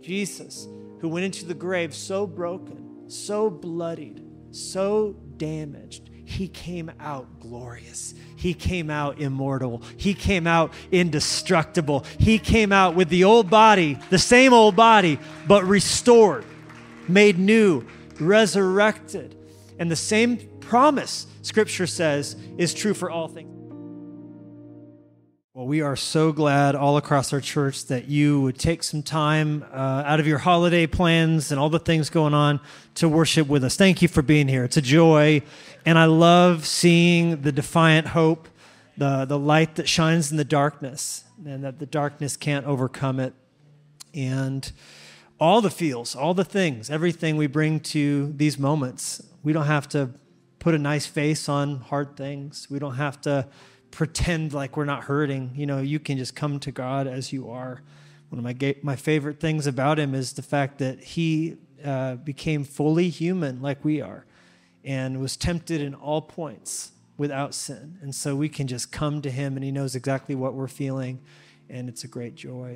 Jesus, who went into the grave so broken, so bloodied, so damaged, he came out glorious. He came out immortal. He came out indestructible. He came out with the old body, the same old body, but restored, made new, resurrected. And the same promise, Scripture says, is true for all things. Well, we are so glad all across our church that you would take some time out of your holiday plans and all the things going on to worship with us. Thank you for being here. It's a joy, and I love seeing the defiant hope, the light that shines in the darkness, and that the darkness can't overcome it. And all the feels, all the things, everything we bring to these moments. We don't have to put a nice face on hard things. We don't have to pretend like we're not hurting. You know, you can just come to God as you are. One of my favorite things about him is the fact that he became fully human like we are and was tempted in all points without sin. And so we can just come to him and he knows exactly what we're feeling, and it's a great joy.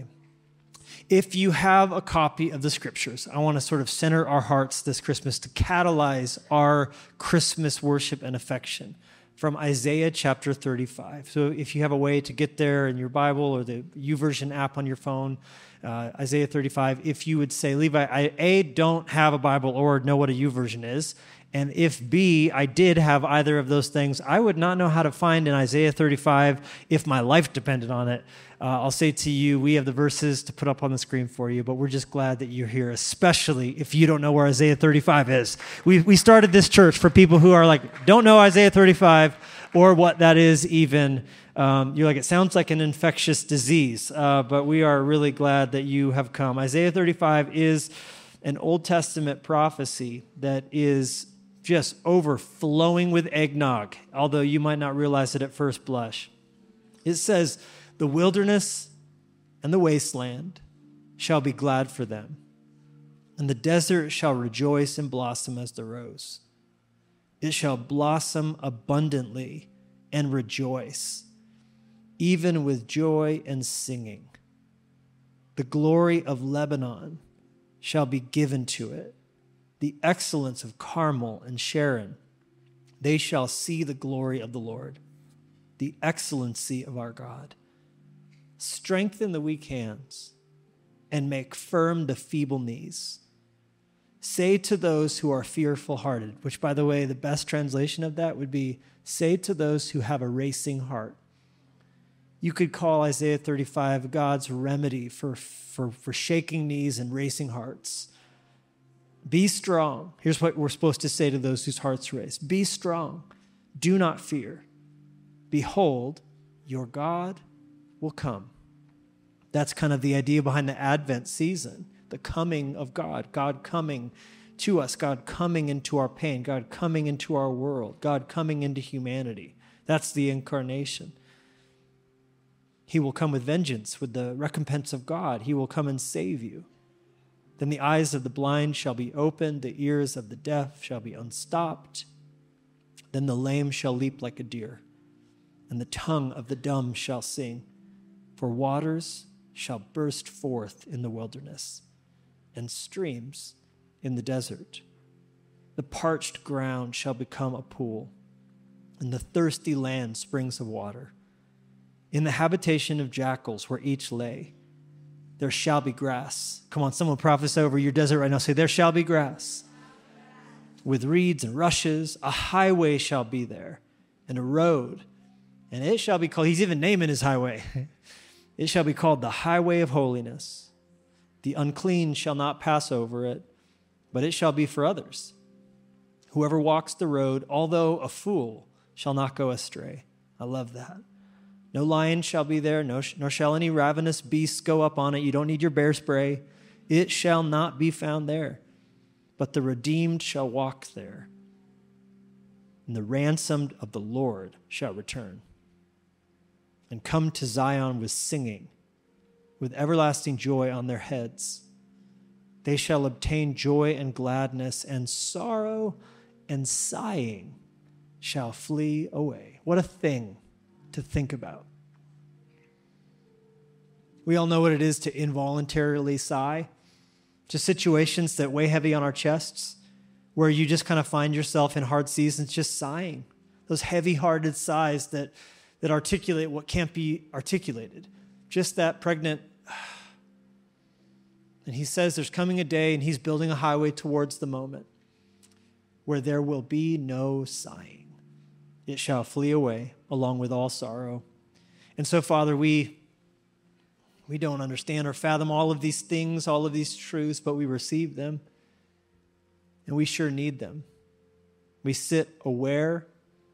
If you have a copy of the Scriptures, I want to sort of center our hearts this Christmas to catalyze our Christmas worship and affection from Isaiah chapter 35. So if you have a way to get there in your Bible or the YouVersion app on your phone, Isaiah 35, if you would say, Levi, I A, don't have a Bible or know what a YouVersion is, and if B, I did have either of those things, I would not know how to find in Isaiah 35 if my life depended on it. I'll say to you, we have the verses to put up on the screen for you, but we're just glad that you're here, especially if you don't know where Isaiah 35 is. We started this church for people who are like, don't know Isaiah 35 or what that is even. You're like, it sounds like an infectious disease, but we are really glad that you have come. Isaiah 35 is an Old Testament prophecy that is just overflowing with eggnog, although you might not realize it at first blush. It says, the wilderness and the wasteland shall be glad for them, and the desert shall rejoice and blossom as the rose. It shall blossom abundantly and rejoice, even with joy and singing. The glory of Lebanon shall be given to it, the excellence of Carmel and Sharon. They shall see the glory of the Lord, the excellency of our God. Strengthen the weak hands and make firm the feeble knees. Say to those who are fearful-hearted, which, by the way, the best translation of that would be, say to those who have a racing heart. You could call Isaiah 35 God's remedy for shaking knees and racing hearts. Be strong. Here's what we're supposed to say to those whose hearts race. Be strong. Do not fear. Behold, your God will come. That's kind of the idea behind the Advent season, the coming of God, God coming to us, God coming into our pain, God coming into our world, God coming into humanity. That's the incarnation. He will come with vengeance, with the recompense of God. He will come and save you. Then the eyes of the blind shall be opened, the ears of the deaf shall be unstopped. Then the lame shall leap like a deer, and the tongue of the dumb shall sing. For waters shall burst forth in the wilderness, and streams in the desert. The parched ground shall become a pool, and the thirsty land springs of water. In the habitation of jackals where each lay, there shall be grass. Come on, someone prophesy over your desert right now. Say, there shall be grass. With reeds and rushes, a highway shall be there, and a road. And it shall be called, he's even naming his highway. It shall be called the highway of holiness. The unclean shall not pass over it, but it shall be for others. Whoever walks the road, although a fool, shall not go astray. I love that. No lion shall be there, nor shall any ravenous beasts go up on it. You don't need your bear spray. It shall not be found there, but the redeemed shall walk there, and the ransomed of the Lord shall return and come to Zion with singing, with everlasting joy on their heads. They shall obtain joy and gladness, and sorrow and sighing shall flee away. What a thing to think about. We all know what it is to involuntarily sigh. to situations that weigh heavy on our chests, where you just kind of find yourself in hard seasons just sighing, those heavy-hearted sighs that articulate what can't be articulated, just that pregnant. And he says there's coming a day, and he's building a highway towards the moment where there will be no sighing. It shall flee away along with all sorrow. And so, Father, we don't understand or fathom all of these things, all of these truths, but we receive them, and we sure need them. We sit aware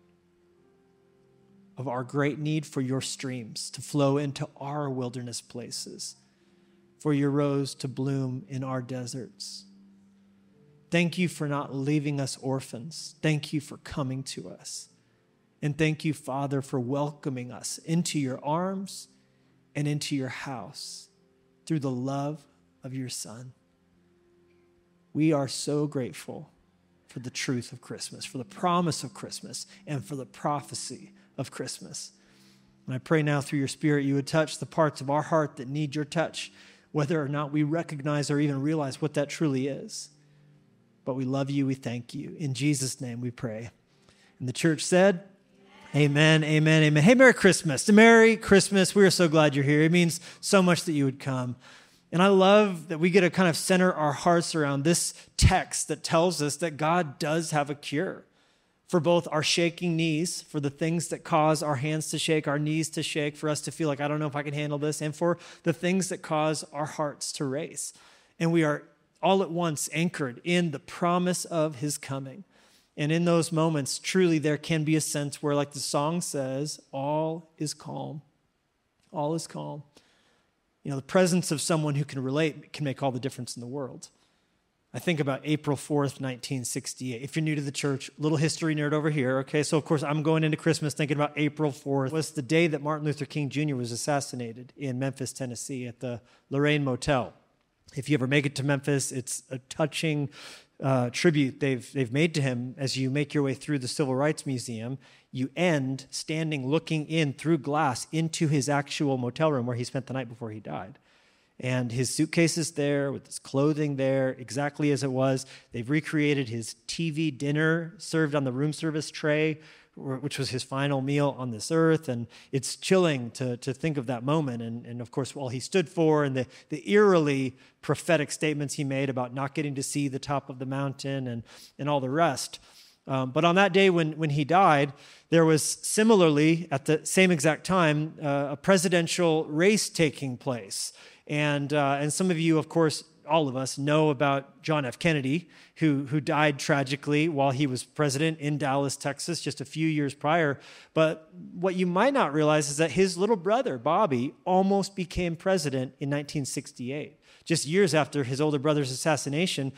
of our great need for your streams to flow into our wilderness places, for your rose to bloom in our deserts. Thank you for not leaving us orphans. Thank you for coming to us. And thank you, Father, for welcoming us into your arms and into your house through the love of your Son. We are so grateful for the truth of Christmas, for the promise of Christmas, and for the prophecy of Christmas. And I pray now through your Spirit you would touch the parts of our heart that need your touch, whether or not we recognize or even realize what that truly is. But we love you, we thank you. In Jesus' name we pray. And the church said, amen, amen, amen. Hey, Merry Christmas. Merry Christmas. We are so glad you're here. It means so much that you would come. And I love that we get to kind of center our hearts around this text that tells us that God does have a cure for both our shaking knees, for the things that cause our hands to shake, our knees to shake, for us to feel like, I don't know if I can handle this, and for the things that cause our hearts to race. And we are all at once anchored in the promise of his coming. And in those moments, truly there can be a sense where, like the song says, all is calm. All is calm. You know, the presence of someone who can relate can make all the difference in the world. I think about April 4th, 1968. If you're new to the church, little history nerd over here, okay? So, of course, I'm going into Christmas thinking about April 4th. It was the day that Martin Luther King Jr. was assassinated in Memphis, Tennessee at the Lorraine Motel. If you ever make it to Memphis, it's a touching tribute they've made to him. As you make your way through the Civil Rights Museum, you end standing looking in through glass into his actual motel room where he spent the night before he died. And his suitcase is there with his clothing there exactly as it was. They've recreated his TV dinner served on the room service tray, which was his final meal on this earth. And it's chilling to think of that moment. And of course, all he stood for and the eerily prophetic statements he made about not getting to see the top of the mountain and all the rest. But on that day when he died, there was similarly, at the same exact time, a presidential race taking place. And some of you, of course, all of us know about John F. Kennedy, who died tragically while he was president in Dallas, Texas, just a few years prior. But what you might not realize is that his little brother, Bobby, almost became president in 1968. Just years after his older brother's assassination,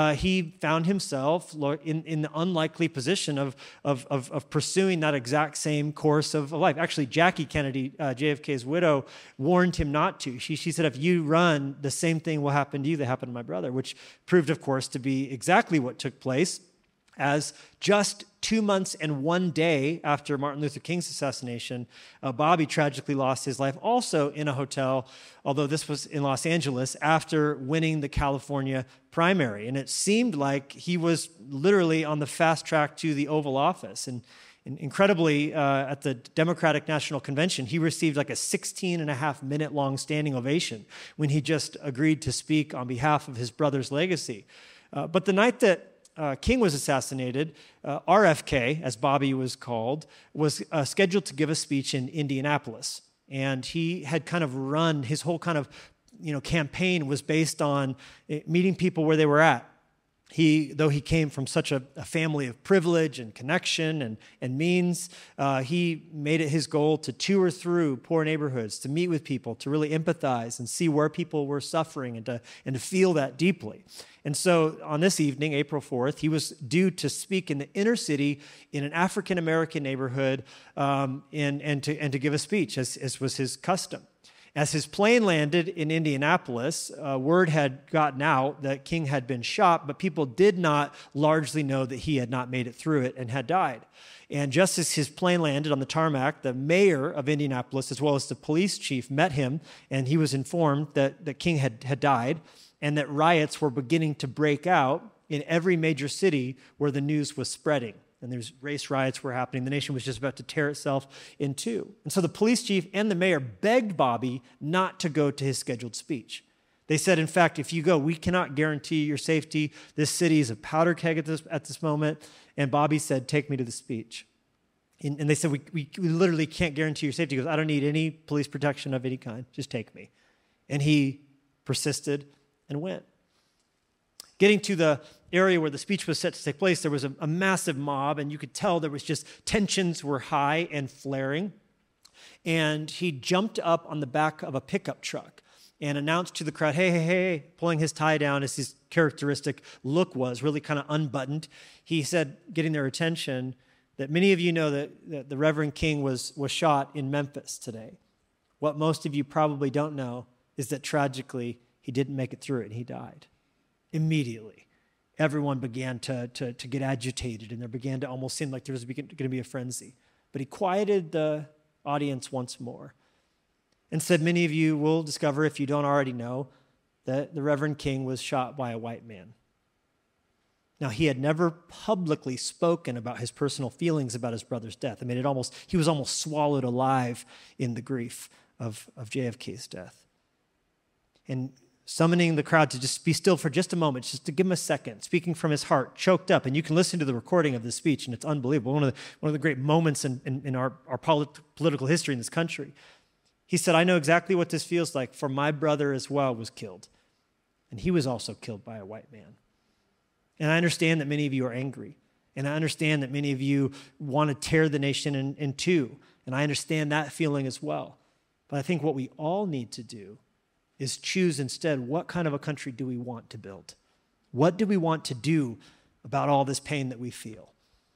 he found himself in the unlikely position of pursuing that exact same course of life. Actually, Jackie Kennedy, JFK's widow, warned him not to. She said, if you run, the same thing will happen to you that happened to my brother, which proved, of course, to be exactly what took place, as just 2 months and 1 day after Martin Luther King's assassination, Bobby tragically lost his life also in a hotel, although this was in Los Angeles, after winning the California primary. And it seemed like he was literally on the fast track to the Oval Office. And incredibly, at the Democratic National Convention, he received like a 16-and-a-half-minute long standing ovation when he just agreed to speak on behalf of his brother's legacy. But the night that King was assassinated, RFK, as Bobby was called, was scheduled to give a speech in Indianapolis. And he had kind of run, his whole kind of campaign was based on meeting people where they were at. Though he came from such a family of privilege and connection and means, he made it his goal to tour through poor neighborhoods, to meet with people, to really empathize and see where people were suffering and to feel that deeply. And so on this evening, April 4th, he was due to speak in the inner city in an African-American neighborhood and to give a speech, as was his custom. As his plane landed in Indianapolis, word had gotten out that King had been shot, but people did not largely know that he had not made it through it and had died. And just as his plane landed on the tarmac, the mayor of Indianapolis, as well as the police chief, met him, and he was informed that King had died and that riots were beginning to break out in every major city where the news was spreading. And there's race riots were happening. The nation was just about to tear itself in two. And so the police chief and the mayor begged Bobby not to go to his scheduled speech. They said, in fact, if you go, we cannot guarantee your safety. This city is a powder keg at this moment. And Bobby said, take me to the speech. And they said, we literally can't guarantee your safety. He goes, I don't need any police protection of any kind. Just take me. And he persisted and went. Getting to the area where the speech was set to take place, there was a massive mob, and you could tell there was just tensions were high and flaring. And he jumped up on the back of a pickup truck and announced to the crowd, hey, hey, hey, pulling his tie down as his characteristic look was, really kind of unbuttoned. He said, getting their attention, that many of you know that the Reverend King was shot in Memphis today. What most of you probably don't know is that tragically, he didn't make it through it, and he died. Immediately, everyone began to get agitated, and there began to almost seem like there was going to be a frenzy. But he quieted the audience once more and said, many of you will discover, if you don't already know, that the Reverend King was shot by a white man. Now, he had never publicly spoken about his personal feelings about his brother's death. I mean, he was almost swallowed alive in the grief of JFK's death. And summoning the crowd to just be still for just a moment, just to give him a second, speaking from his heart, choked up. And you can listen to the recording of this speech, and it's unbelievable. One of the great moments in our political history in this country. He said, I know exactly what this feels like, for my brother as well was killed. And he was also killed by a white man. And I understand that many of you are angry. And I understand that many of you want to tear the nation in two. And I understand that feeling as well. But I think what we all need to do is choose instead, what kind of a country do we want to build? What do we want to do about all this pain that we feel?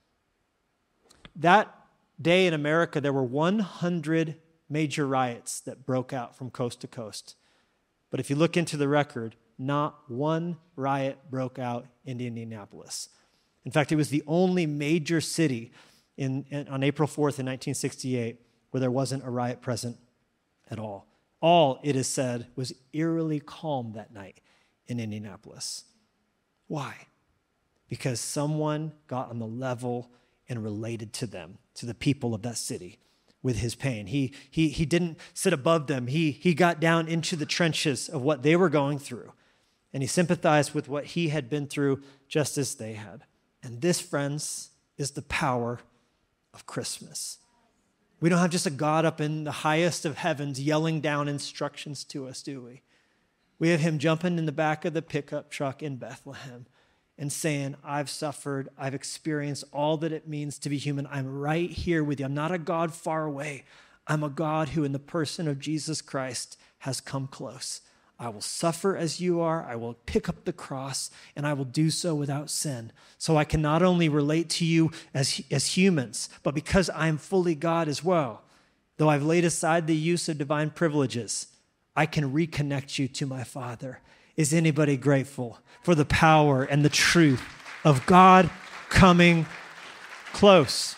That day in America, there were 100 major riots that broke out from coast to coast. But if you look into the record, not one riot broke out in Indianapolis. In fact, it was the only major city on April 4th in 1968 where there wasn't a riot present at all. All, it is said, was eerily calm that night in Indianapolis. Why? Because someone got on the level and related to them, to the people of that city, with his pain. He didn't sit above them. He got down into the trenches of what they were going through, and he sympathized with what he had been through just as they had. And this, friends, is the power of Christmas. We don't have just a God up in the highest of heavens yelling down instructions to us, do we? We have him jumping in the back of the pickup truck in Bethlehem and saying, I've suffered, I've experienced all that it means to be human. I'm right here with you. I'm not a God far away. I'm a God who, in the person of Jesus Christ, has come close. I will suffer as you are. I will pick up the cross, and I will do so without sin. So I can not only relate to you as humans, but because I am fully God as well, though I've laid aside the use of divine privileges, I can reconnect you to my Father. Is anybody grateful for the power and the truth of God coming close?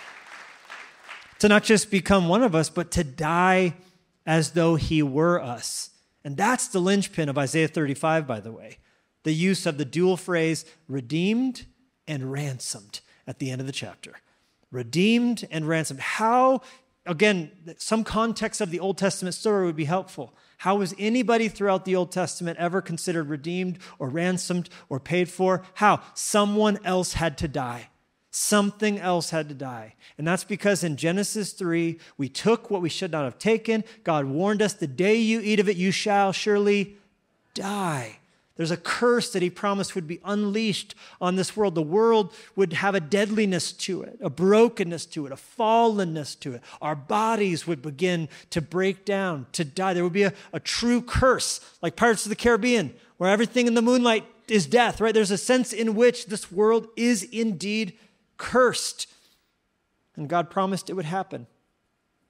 To not just become one of us, but to die as though he were us. And that's the linchpin of Isaiah 35, by the way. The use of the dual phrase, redeemed and ransomed, at the end of the chapter. Redeemed and ransomed. How, again, some context of the Old Testament story would be helpful. How was anybody throughout the Old Testament ever considered redeemed or ransomed or paid for? How? Someone else had to die. Something else had to die. And that's because in Genesis 3, we took what we should not have taken. God warned us, the day you eat of it, you shall surely die. There's a curse that he promised would be unleashed on this world. The world would have a deadliness to it, a brokenness to it, a fallenness to it. Our bodies would begin to break down, to die. There would be a true curse, like Pirates of the Caribbean, where everything in the moonlight is death, right? There's a sense in which this world is indeed cursed. And God promised it would happen.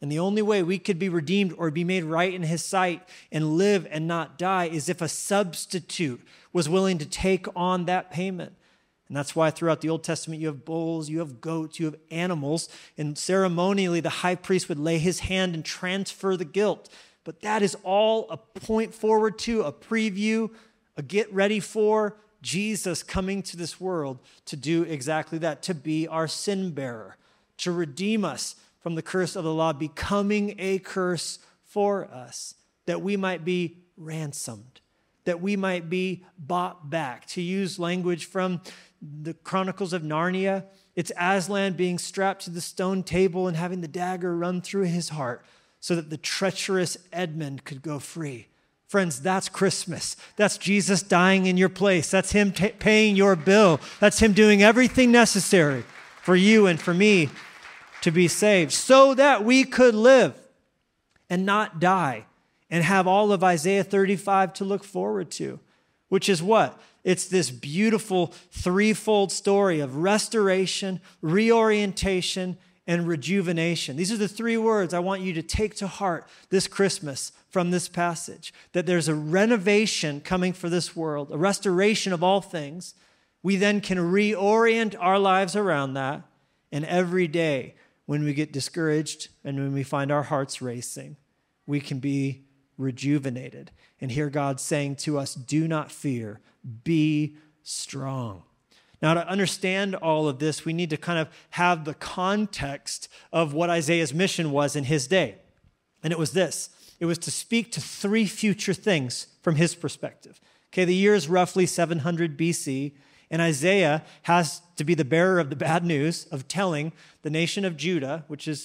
And the only way we could be redeemed or be made right in his sight and live and not die is if a substitute was willing to take on that payment. And that's why throughout the Old Testament, you have bulls, you have goats, you have animals, and ceremonially the high priest would lay his hand and transfer the guilt. But that is all a point forward to, a preview, a get ready for Jesus coming to this world to do exactly that, to be our sin bearer, to redeem us from the curse of the law, becoming a curse for us, that we might be ransomed, that we might be bought back. To use language from the Chronicles of Narnia, it's Aslan being strapped to the stone table and having the dagger run through his heart so that the treacherous Edmund could go free. Friends, that's Christmas. That's Jesus dying in your place. That's him paying your bill. That's him doing everything necessary for you and for me to be saved so that we could live and not die and have all of Isaiah 35 to look forward to, which is what? It's this beautiful threefold story of restoration, reorientation, and rejuvenation. These are the three words I want you to take to heart this Christmas from this passage, that there's a renovation coming for this world, a restoration of all things. We then can reorient our lives around that, and every day when we get discouraged and when we find our hearts racing, we can be rejuvenated and hear God saying to us, do not fear, be strong. Now, to understand all of this, we need to kind of have the context of what Isaiah's mission was in his day. And it was this. It was to speak to three future things from his perspective. Okay, the year is roughly 700 BC, and Isaiah has to be the bearer of the bad news of telling the nation of Judah, which is,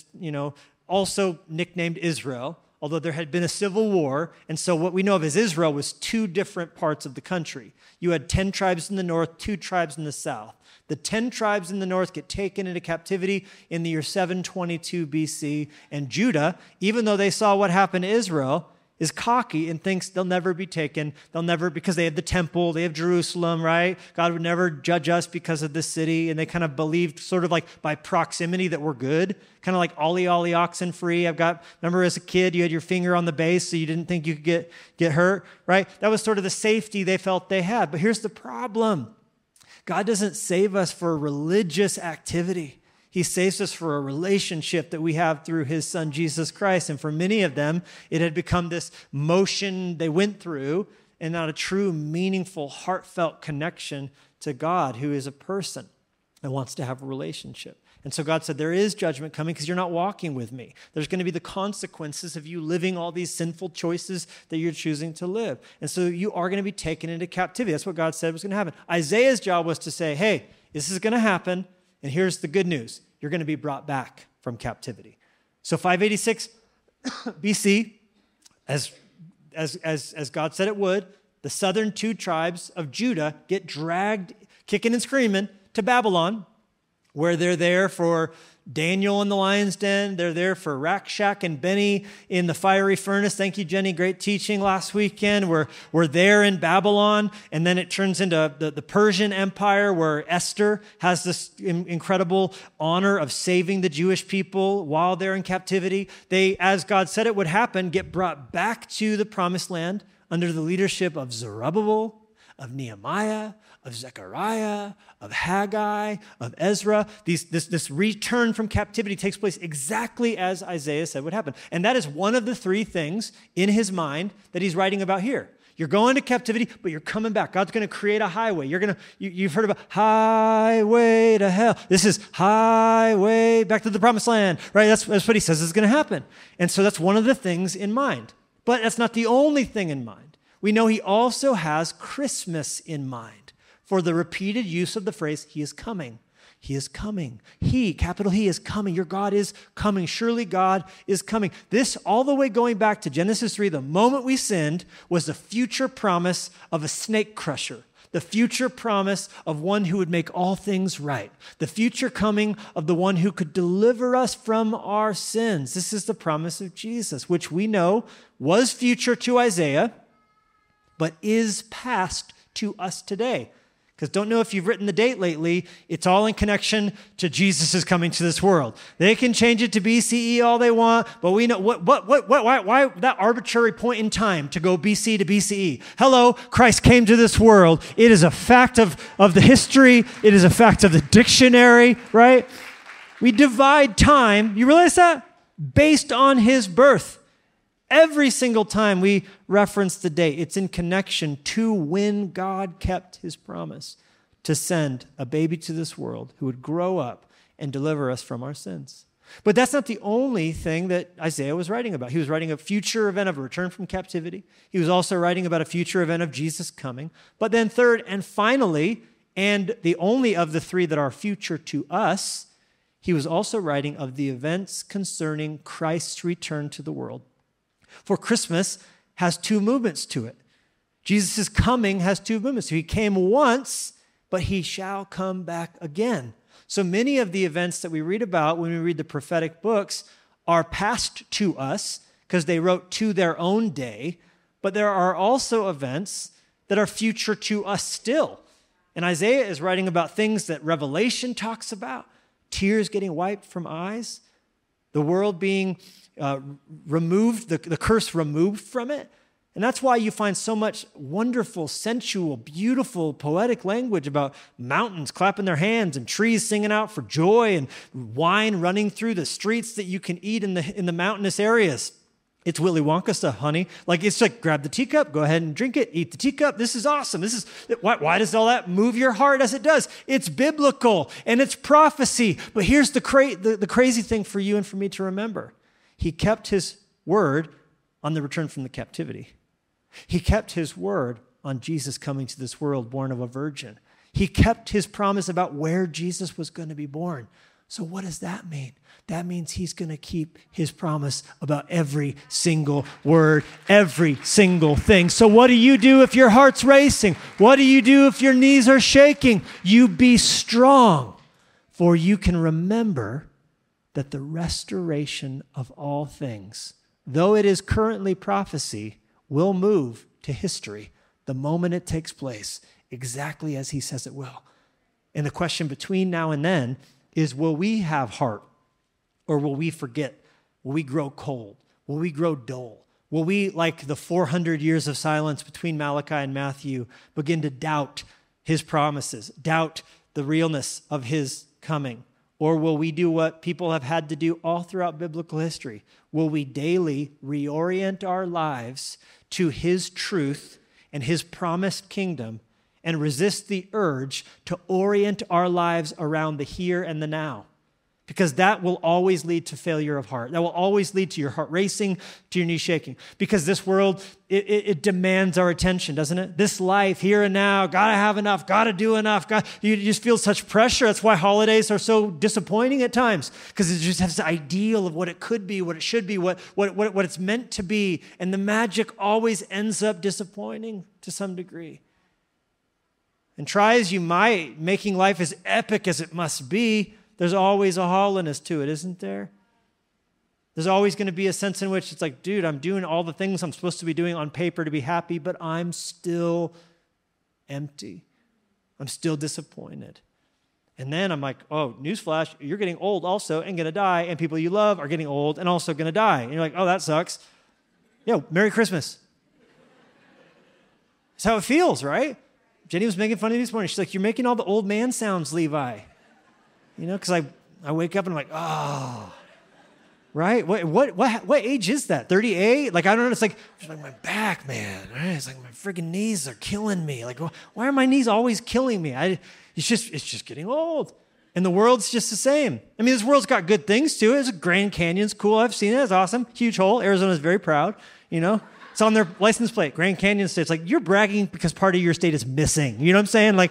also nicknamed Israel, although there had been a civil war. And so what we know of as Israel was two different parts of the country. You had 10 tribes in the north, 2 tribes in the south. The 10 tribes in the north get taken into captivity in the year 722 BC. And Judah, even though they saw what happened to Israel, is cocky and thinks they'll never be taken. Because they have the temple, they have Jerusalem, right? God would never judge us because of this city. And they kind of believed sort of like by proximity that we're good. Kind of like ollie oxen free. Remember as a kid, you had your finger on the base so you didn't think you could get hurt, right? That was sort of the safety they felt they had. But here's the problem. God doesn't save us for religious activity. He saves us for a relationship that we have through his son, Jesus Christ. And for many of them, it had become this motion they went through and not a true, meaningful, heartfelt connection to God, who is a person and wants to have a relationship. And so God said, there is judgment coming because you're not walking with me. There's going to be the consequences of you living all these sinful choices that you're choosing to live. And so you are going to be taken into captivity. That's what God said was going to happen. Isaiah's job was to say, hey, this is going to happen. And here's the good news. You're going to be brought back from captivity. So 586 BC, as God said it would, the southern 2 tribes of Judah get dragged, kicking and screaming, to Babylon, where they're there for Daniel in the lion's den. They're there for Rakshak and Benny in the fiery furnace. Thank you, Jenny. Great teaching last weekend. We're there in Babylon, and then it turns into the Persian Empire, where Esther has this incredible honor of saving the Jewish people while they're in captivity. They, as God said it would happen, get brought back to the promised land under the leadership of Zerubbabel, of Nehemiah, of Zechariah, of Haggai, of Ezra. This return from captivity takes place exactly as Isaiah said would happen. And that is one of the 3 things in his mind that he's writing about here. You're going to captivity, but you're coming back. God's going to create a highway. You've heard about highway to hell. This is highway back to the promised land, right? That's what he says is going to happen. And so that's one of the things in mind. But that's not the only thing in mind. We know he also has Christmas in mind for the repeated use of the phrase, he is coming. He is coming. He, capital He, is coming. Your God is coming. Surely God is coming. This, all the way going back to Genesis 3, the moment we sinned, was the future promise of a snake crusher. The future promise of one who would make all things right. The future coming of the one who could deliver us from our sins. This is the promise of Jesus, which we know was future to Isaiah, but is past to us today. Because don't know if you've written the date lately. It's all in connection to Jesus' coming to this world. They can change it to BCE all they want, but we know why that arbitrary point in time to go BC to BCE? Hello, Christ came to this world. It is a fact of the history. It is a fact of the dictionary, right? We divide time. You realize that? Based on his birth. Every single time we reference the date, it's in connection to when God kept his promise to send a baby to this world who would grow up and deliver us from our sins. But that's not the only thing that Isaiah was writing about. He was writing a future event of a return from captivity. He was also writing about a future event of Jesus coming. But then third and finally, and the only of the three that are future to us, he was also writing of the events concerning Christ's return to the world. For Christmas has two movements to it. Jesus' coming has two movements. He came once, but he shall come back again. So many of the events that we read about when we read the prophetic books are past to us because they wrote to their own day, but there are also events that are future to us still. And Isaiah is writing about things that Revelation talks about, tears getting wiped from eyes, the world being removed, the curse removed from it. And that's why you find so much wonderful, sensual, beautiful, poetic language about mountains clapping their hands and trees singing out for joy and wine running through the streets that you can eat in the mountainous areas. It's Willy Wonka stuff, honey. It's like, grab the teacup, go ahead and drink it, eat the teacup. This is awesome. Why does all that move your heart as it does? It's biblical and it's prophecy. But here's the crazy thing for you and for me to remember. He kept his word on the return from the captivity. He kept his word on Jesus coming to this world born of a virgin. He kept his promise about where Jesus was going to be born. So what does that mean? That means he's going to keep his promise about every single word, every single thing. So what do you do if your heart's racing? What do you do if your knees are shaking? You be strong, for you can remember that the restoration of all things, though it is currently prophecy, will move to history the moment it takes place, exactly as he says it will. And the question between now and then is, will we have heart or will we forget? Will we grow cold? Will we grow dull? Will we, like the 400 years of silence between Malachi and Matthew, begin to doubt his promises, doubt the realness of his coming? Or will we do what people have had to do all throughout biblical history? Will we daily reorient our lives to his truth and his promised kingdom and resist the urge to orient our lives around the here and the now? Because that will always lead to failure of heart. That will always lead to your heart racing, to your knees shaking. Because this world, it demands our attention, doesn't it? This life, here and now, gotta have enough, gotta do enough. You just feel such pressure. That's why holidays are so disappointing at times. Because it just has this ideal of what it could be, what it should be, what it's meant to be. And the magic always ends up disappointing to some degree. And try as you might, making life as epic as it must be, there's always a hollowness to it, isn't there? There's always going to be a sense in which it's like, dude, I'm doing all the things I'm supposed to be doing on paper to be happy, but I'm still empty. I'm still disappointed. And then I'm like, oh, newsflash, you're getting old also and going to die, and people you love are getting old and also going to die. And you're like, oh, that sucks. Yo, Merry Christmas. That's how it feels, right? Jenny was making fun of me this morning. She's like, you're making all the old man sounds, Levi. Because I wake up and I'm like, oh, right? What age is that? 38? I don't know. It's like my back, man. Right? It's like my freaking knees are killing me. Why are my knees always killing me? It's just getting old. And the world's just the same. I mean, this world's got good things to it. It's Grand Canyon's cool. I've seen it. It's awesome. Huge hole. Arizona's very proud. It's on their license plate. Grand Canyon State. It's like you're bragging because part of your state is missing. You know what I'm saying?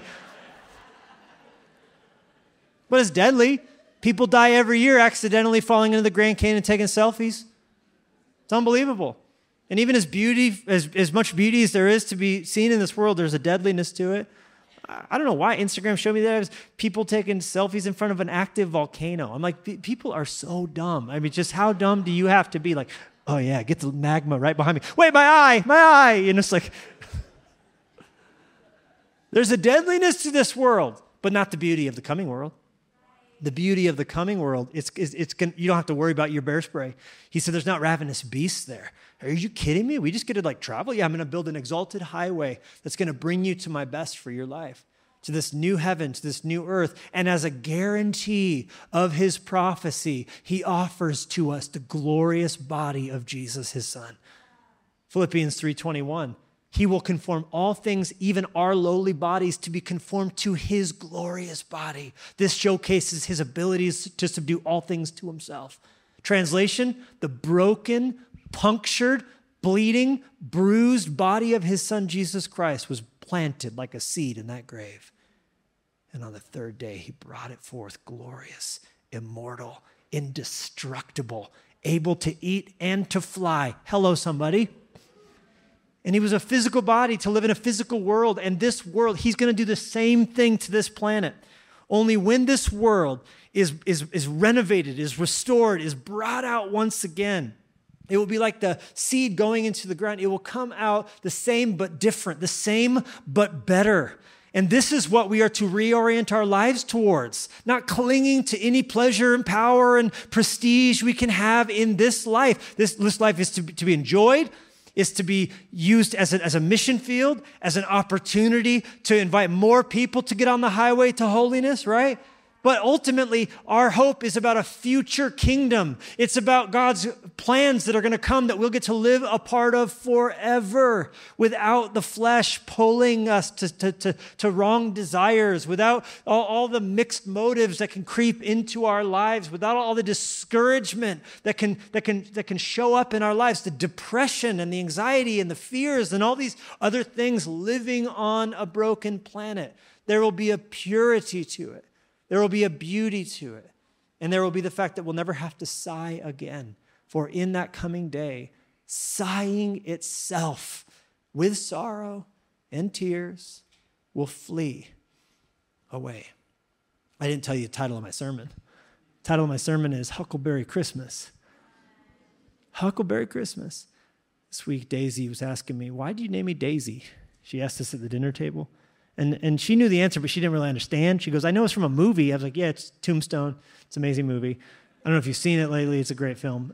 But it's deadly. People die every year accidentally falling into the Grand Canyon and taking selfies. It's unbelievable. And even as much beauty as there is to be seen in this world, there's a deadliness to it. I don't know why Instagram showed me that. It was people taking selfies in front of an active volcano. I'm like, people are so dumb. I mean, just how dumb do you have to be? Like, oh yeah, get the magma right behind me. Wait, my eye. And it's like, There's a deadliness to this world, but not the beauty of the coming world. The beauty of the coming world, you don't have to worry about your bear spray. He said, there's not ravenous beasts there. Are you kidding me? We just get to travel? Yeah, I'm going to build an exalted highway that's going to bring you to my best for your life, to this new heaven, to this new earth. And as a guarantee of his prophecy, he offers to us the glorious body of Jesus, his son. Philippians 3:21. He will conform all things, even our lowly bodies, to be conformed to his glorious body. This showcases his abilities to subdue all things to himself. Translation, the broken, punctured, bleeding, bruised body of his son, Jesus Christ, was planted like a seed in that grave. And on the third day, he brought it forth glorious, immortal, indestructible, able to eat and to fly. Hello, somebody. And he was a physical body to live in a physical world. And this world, he's going to do the same thing to this planet. Only when this world is renovated, is restored, is brought out once again, it will be like the seed going into the ground. It will come out the same but different, the same but better. And this is what we are to reorient our lives towards, not clinging to any pleasure and power and prestige we can have in this life. This life is to be enjoyed, is to be used as a mission field, as an opportunity to invite more people to get on the highway to holiness, right? But ultimately, our hope is about a future kingdom. It's about God's plans that are going to come that we'll get to live a part of forever without the flesh pulling us to wrong desires, without all the mixed motives that can creep into our lives, without all the discouragement that can show up in our lives, the depression and the anxiety and the fears and all these other things living on a broken planet. There will be a purity to it. There will be a beauty to it. And there will be the fact that we'll never have to sigh again. For in that coming day, sighing itself with sorrow and tears will flee away. I didn't tell you the title of my sermon. The title of my sermon is Huckleberry Christmas. Huckleberry Christmas. This week, Daisy was asking me, why did you name me Daisy? She asked us at the dinner table. And she knew the answer, but she didn't really understand. She goes, I know it's from a movie. I was like, yeah, it's Tombstone. It's an amazing movie. I don't know if you've seen it lately. It's a great film.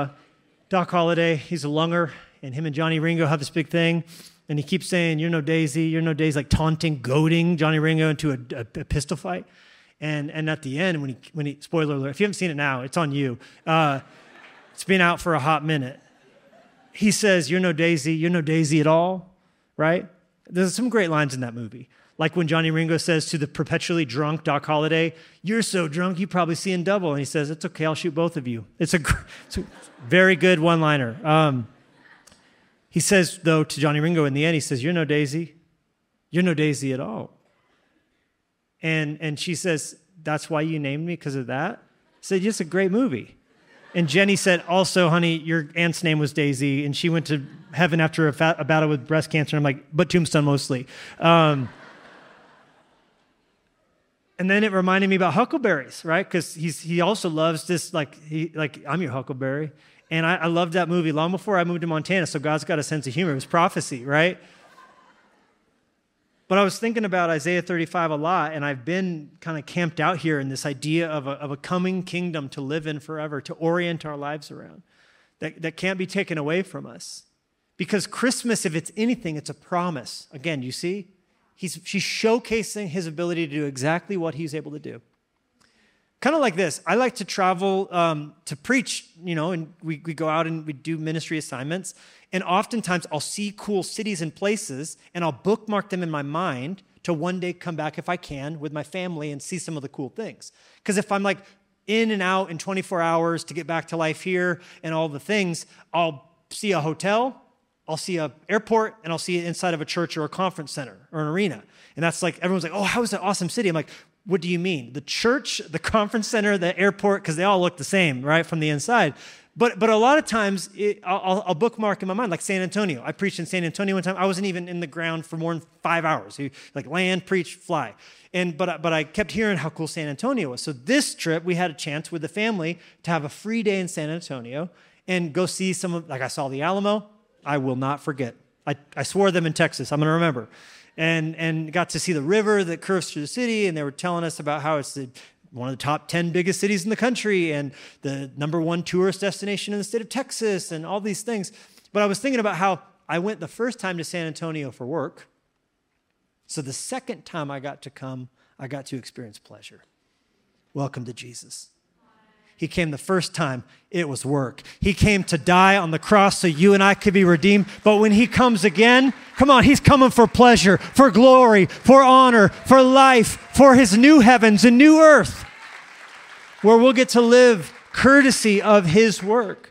Doc Holliday, he's a lunger, and him and Johnny Ringo have this big thing. And he keeps saying, you're no Daisy, like taunting, goading Johnny Ringo into a pistol fight. And at the end, when he spoiler alert, if you haven't seen it now, it's on you. It's been out for a hot minute. He says, you're no Daisy at all, right? There's some great lines in that movie. Like when Johnny Ringo says to the perpetually drunk Doc Holliday, you're so drunk you probably see in double. And he says, it's okay, I'll shoot both of you. It's a very good one-liner. He says, though, to Johnny Ringo in the end, he says, you're no Daisy at all. And she says, that's why you named me, because of that? I said, it's a great movie. And Jenny said, also, honey, your aunt's name was Daisy, and she went to heaven after a battle with breast cancer. I'm like, but Tombstone mostly. And then it reminded me about huckleberries, right? Because he also loves this, I'm your huckleberry. And I loved that movie long before I moved to Montana, so God's got a sense of humor. It was prophecy, right? But I was thinking about Isaiah 35 a lot, and I've been kind of camped out here in this idea of a coming kingdom to live in forever, to orient our lives around, that can't be taken away from us. Because Christmas, if it's anything, it's a promise. Again, you see? She's showcasing his ability to do exactly what he's able to do. Kind of like this. I like to travel to preach, and we go out and we do ministry assignments. And oftentimes I'll see cool cities and places, and I'll bookmark them in my mind to one day come back if I can with my family and see some of the cool things. Because if I'm like in and out in 24 hours to get back to life here and all the things, I'll see a hotel, I'll see an airport, and I'll see it inside of a church or a conference center or an arena. And that's like, everyone's like, oh, how is that awesome city? I'm like, what do you mean? The church, the conference center, the airport, because they all look the same, right, from the inside. But a lot of times, I'll bookmark in my mind, like San Antonio. I preached in San Antonio one time. I wasn't even in the ground for more than 5 hours. Like land, preach, fly. But I kept hearing how cool San Antonio was. So this trip, we had a chance with the family to have a free day in San Antonio and go see some of, like I saw the Alamo. I will not forget. I swore them in Texas. I'm going to remember. and got to see the river that curves through the city. And they were telling us about how it's one of the top 10 biggest cities in the country and the number one tourist destination in the state of Texas and all these things. But I was thinking about how I went the first time to San Antonio for work. So the second time I got to come, I got to experience pleasure. Welcome to Jesus. He came the first time, it was work. He came to die on the cross so you and I could be redeemed. But when he comes again, come on, he's coming for pleasure, for glory, for honor, for life, for his new heavens and new earth, where we'll get to live courtesy of his work.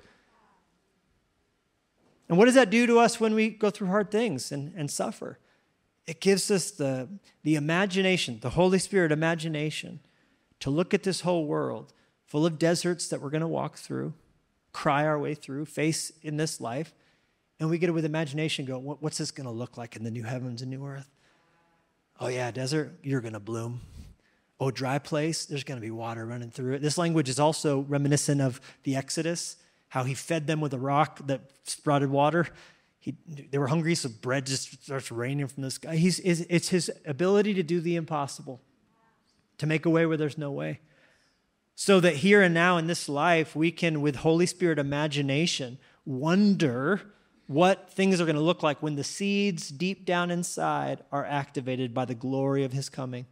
And what does that do to us when we go through hard things and suffer? It gives us the imagination, the Holy Spirit imagination, to look at this whole world full of deserts that we're going to walk through, cry our way through, face in this life, and we get it with imagination, go, what's this going to look like in the new heavens and new earth? Oh yeah, desert, you're going to bloom. Oh, dry place, there's going to be water running through it. This language is also reminiscent of the Exodus, how he fed them with a rock that sprouted water. They were hungry, so bread just starts raining from the sky. It's his ability to do the impossible, to make a way where there's no way. So that here and now in this life, we can, with Holy Spirit imagination, wonder what things are going to look like when the seeds deep down inside are activated by the glory of his coming,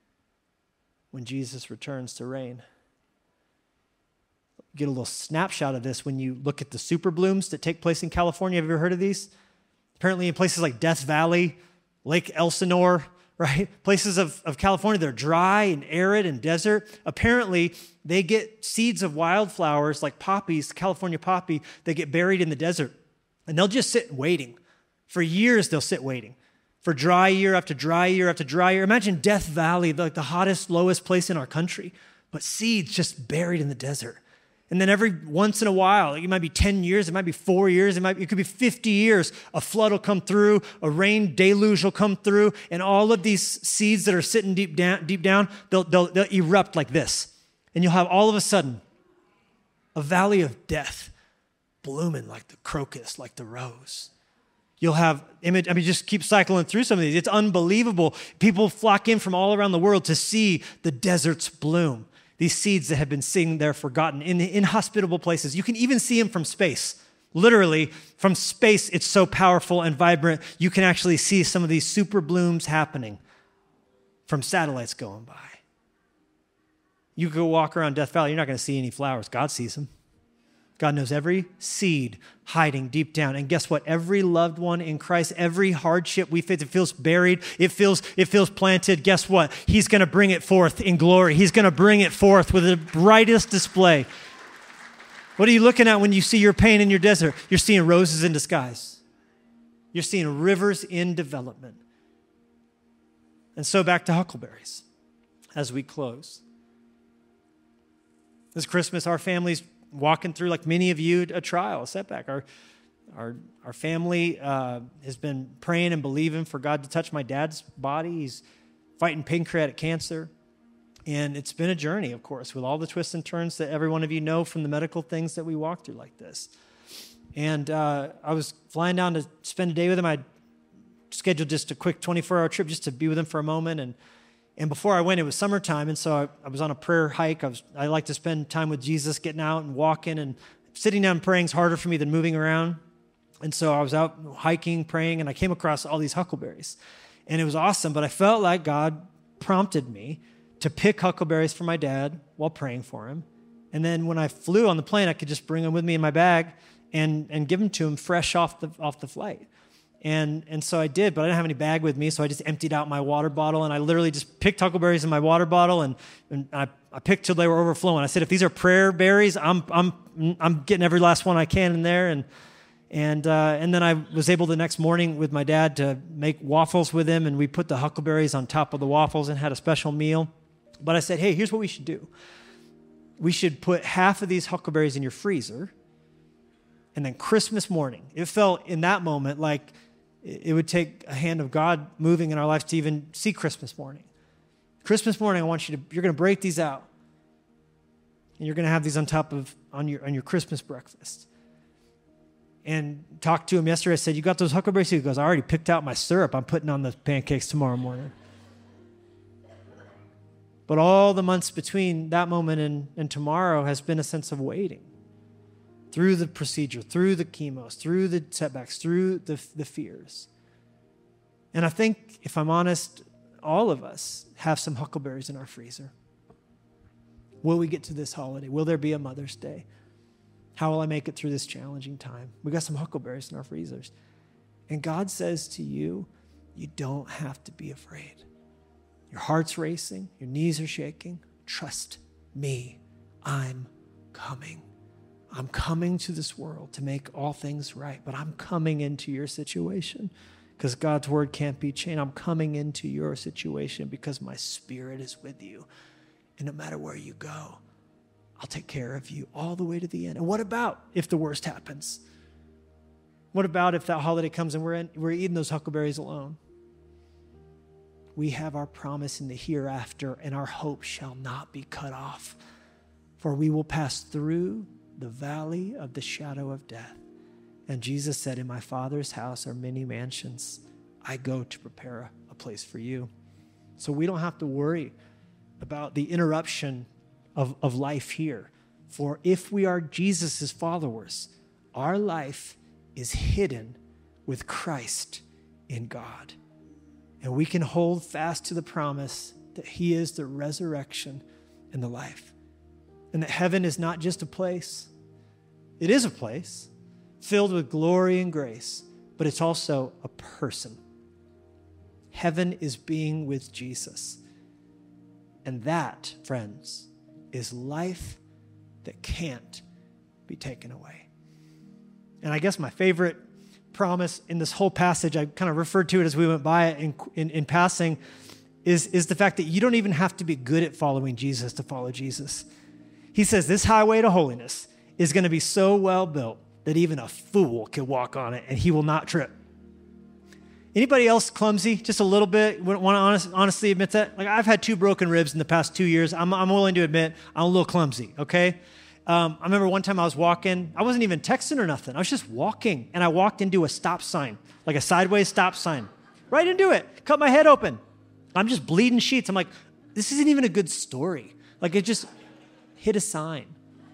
when Jesus returns to reign. Get a little snapshot of this when you look at the super blooms that take place in California. Have you ever heard of these? Apparently in places like Death Valley, Lake Elsinore, right? Places of California that are dry and arid and desert. Apparently, they get seeds of wildflowers like poppies, California poppy, they get buried in the desert. And they'll just sit waiting. For years, they'll sit waiting. For dry year after dry year after dry year. Imagine Death Valley, like the hottest, lowest place in our country. But seeds just buried in the desert. And then every once in a while, it might be 10 years, it might be 4 years, it could be 50 years, a flood will come through, a rain deluge will come through, and all of these seeds that are sitting deep down, they'll erupt like this. And you'll have all of a sudden a valley of death blooming like the crocus, like the rose. You'll have just keep cycling through some of these. It's unbelievable. People flock in from all around the world to see the deserts bloom. These seeds that have been sitting there forgotten in inhospitable places. You can even see them from space. Literally, from space, it's so powerful and vibrant, you can actually see some of these super blooms happening from satellites going by. You go walk around Death Valley, you're not going to see any flowers. God sees them. God knows every seed hiding deep down. And guess what? Every loved one in Christ, every hardship we face, it feels buried, it feels planted. Guess what? He's going to bring it forth in glory. He's going to bring it forth with the brightest display. What are you looking at when you see your pain in your desert? You're seeing roses in disguise. You're seeing rivers in development. And so back to huckleberries as we close. This Christmas, our family's walking through, like many of you, a trial, a setback. Our family has been praying and believing for God to touch my dad's body. He's fighting pancreatic cancer. And it's been a journey, of course, with all the twists and turns that every one of you know from the medical things that we walk through like this. And I was flying down to spend a day with him. I scheduled just a quick 24-hour trip just to be with him for a moment. And before I went, it was summertime, and so I was on a prayer hike. I like to spend time with Jesus, getting out and walking, and sitting down praying is harder for me than moving around. And so I was out hiking, praying, and I came across all these huckleberries. And it was awesome, but I felt like God prompted me to pick huckleberries for my dad while praying for him. And then when I flew on the plane, I could just bring them with me in my bag and give them to him fresh off the flight. And so I did, but I didn't have any bag with me, so I just emptied out my water bottle, and I literally just picked huckleberries in my water bottle, and I picked till they were overflowing. I said, if these are prayer berries, I'm getting every last one I can in there. And then I was able the next morning with my dad to make waffles with him, and we put the huckleberries on top of the waffles and had a special meal. But I said, hey, here's what we should do. We should put half of these huckleberries in your freezer, and then Christmas morning, it felt in that moment like it would take a hand of God moving in our lives to even see Christmas morning. Christmas morning, you're going to break these out. And you're going to have these on your Christmas breakfast. and talked to him yesterday. I said, you got those huckleberries? He goes, I already picked out my syrup. I'm putting on the pancakes tomorrow morning. But all the months between that moment and tomorrow has been a sense of waiting. Through the procedure, through the chemos, through the setbacks, through the fears. And I think, if I'm honest, all of us have some huckleberries in our freezer. Will we get to this holiday? Will there be a Mother's Day? How will I make it through this challenging time? We got some huckleberries in our freezers. And God says to you, you don't have to be afraid. Your heart's racing, your knees are shaking. Trust me, I'm coming. I'm coming to this world to make all things right, but I'm coming into your situation because God's word can't be changed. I'm coming into your situation because my Spirit is with you. And no matter where you go, I'll take care of you all the way to the end. And what about if the worst happens? What about if that holiday comes and we're eating those huckleberries alone? We have our promise in the hereafter, and our hope shall not be cut off. For we will pass through the valley of the shadow of death. And Jesus said, in my Father's house are many mansions. I go to prepare a place for you. So we don't have to worry about the interruption of life here. For if we are Jesus' followers, our life is hidden with Christ in God. And we can hold fast to the promise that he is the resurrection and the life. And that heaven is not just a place. It is a place filled with glory and grace, but it's also a person. Heaven is being with Jesus. And that, friends, is life that can't be taken away. And I guess my favorite promise in this whole passage, I kind of referred to it as we went by it in passing, is the fact that you don't even have to be good at following Jesus to follow Jesus. He says this highway to holiness is going to be so well built that even a fool can walk on it and he will not trip. Anybody else clumsy? Just a little bit? Want to honestly admit that? Like, I've had 2 broken ribs in the past 2 years. I'm willing to admit I'm a little clumsy, okay? I remember one time I was walking. I wasn't even texting or nothing. I was just walking, and I walked into a stop sign, like a sideways stop sign. Right into it. Cut my head open. I'm just bleeding sheets. I'm like, this isn't even a good story. Like, it just hit a sign.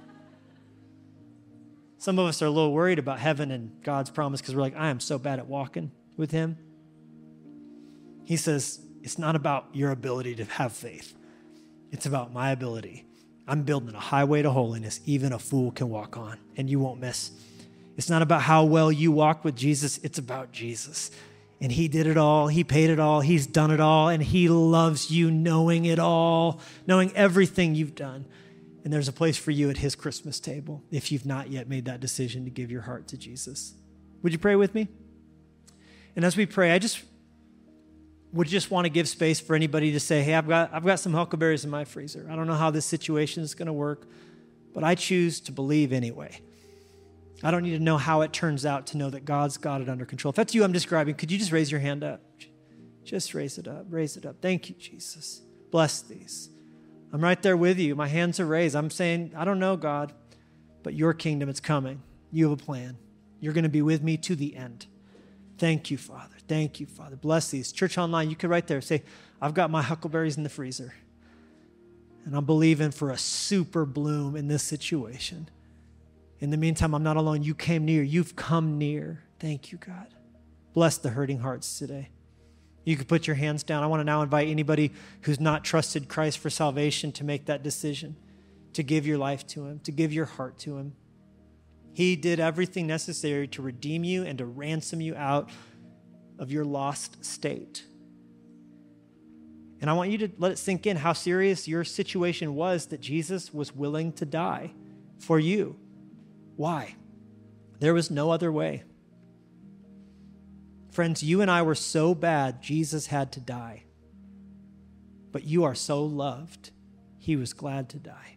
Some of us are a little worried about heaven and God's promise because we're like, I am so bad at walking with him. He says, it's not about your ability to have faith. It's about my ability. I'm building a highway to holiness even a fool can walk on, and you won't miss. It's not about how well you walk with Jesus. It's about Jesus. And he did it all. He paid it all. He's done it all. And he loves you knowing it all, knowing everything you've done. And there's a place for you at his Christmas table if you've not yet made that decision to give your heart to Jesus. Would you pray with me? And as we pray, I would just want to give space for anybody to say, hey, I've got some huckleberries in my freezer. I don't know how this situation is going to work, but I choose to believe anyway. I don't need to know how it turns out to know that God's got it under control. If that's you I'm describing, could you just raise your hand up? Just raise it up. Raise it up. Thank you, Jesus. Bless these. I'm right there with you. My hands are raised. I'm saying, I don't know, God, but your kingdom is coming. You have a plan. You're going to be with me to the end. Thank you, Father. Thank you, Father. Bless these. Church Online, you could right there say, I've got my huckleberries in the freezer. And I'm believing for a super bloom in this situation. In the meantime, I'm not alone. You came near. You've come near. Thank you, God. Bless the hurting hearts today. You could put your hands down. I want to now invite anybody who's not trusted Christ for salvation to make that decision, to give your life to him, to give your heart to him. He did everything necessary to redeem you and to ransom you out of your lost state. And I want you to let it sink in how serious your situation was that Jesus was willing to die for you. Why? There was no other way. Friends, you and I were so bad, Jesus had to die. But you are so loved, he was glad to die.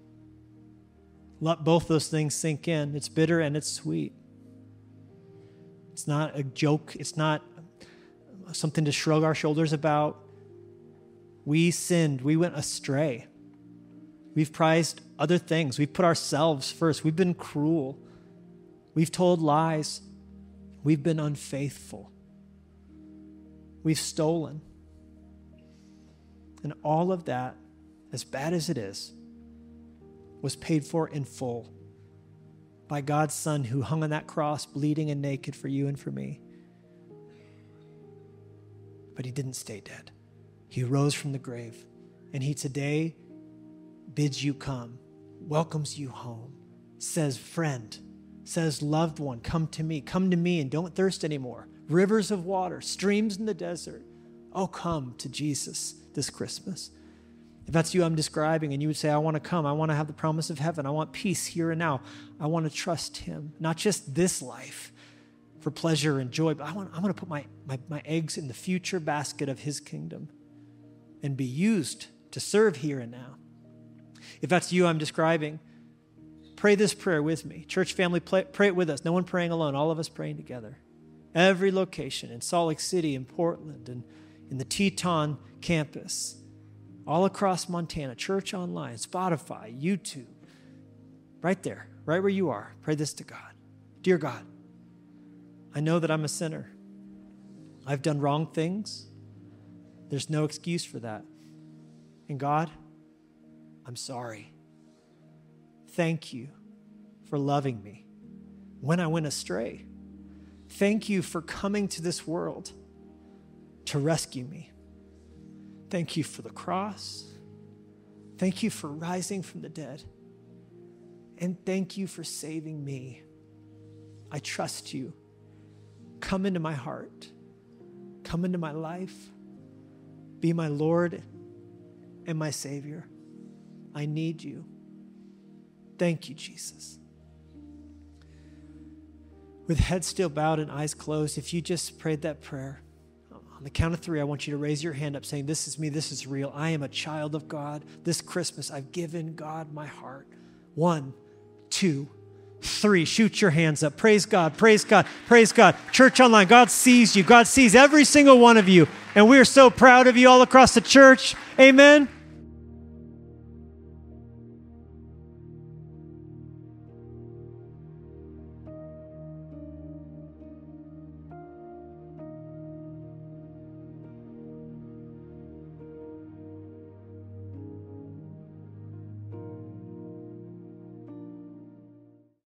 Let both those things sink in. It's bitter and it's sweet. It's not a joke. It's not something to shrug our shoulders about. We sinned. We went astray. We've prized other things. We've put ourselves first. We've been cruel. We've told lies. We've been unfaithful. We've stolen. And all of that, as bad as it is, was paid for in full by God's Son who hung on that cross, bleeding and naked for you and for me. But he didn't stay dead. He rose from the grave, and he today bids you come, welcomes you home, says, friend, says, loved one, come to me and don't thirst anymore. Rivers of water, streams in the desert. Oh, come to Jesus this Christmas. If that's you I'm describing and you would say, I want to come, I want to have the promise of heaven, I want peace here and now, I want to trust him, not just this life for pleasure and joy, but I want to put my eggs in the future basket of his kingdom and be used to serve here and now. If that's you I'm describing, pray this prayer with me. Church family, pray it with us. No one praying alone, all of us praying together. Every location in Salt Lake City, in Portland, and in the Teton campus, all across Montana, church online, Spotify, YouTube, right there, right where you are. Pray this to God. Dear God, I know that I'm a sinner. I've done wrong things. There's no excuse for that. And God, I'm sorry. Thank you for loving me when I went astray. Thank you for coming to this world to rescue me. Thank you for the cross. Thank you for rising from the dead. And thank you for saving me. I trust you. Come into my heart. Come into my life. Be my Lord and my Savior. I need you. Thank you, Jesus. With head still bowed and eyes closed, if you just prayed that prayer, on the count of 3, I want you to raise your hand up saying, this is me, this is real. I am a child of God. This Christmas, I've given God my heart. 1, 2, 3. Shoot your hands up. Praise God, praise God, praise God. Church Online, God sees you. God sees every single one of you. And we are so proud of you all across the church. Amen.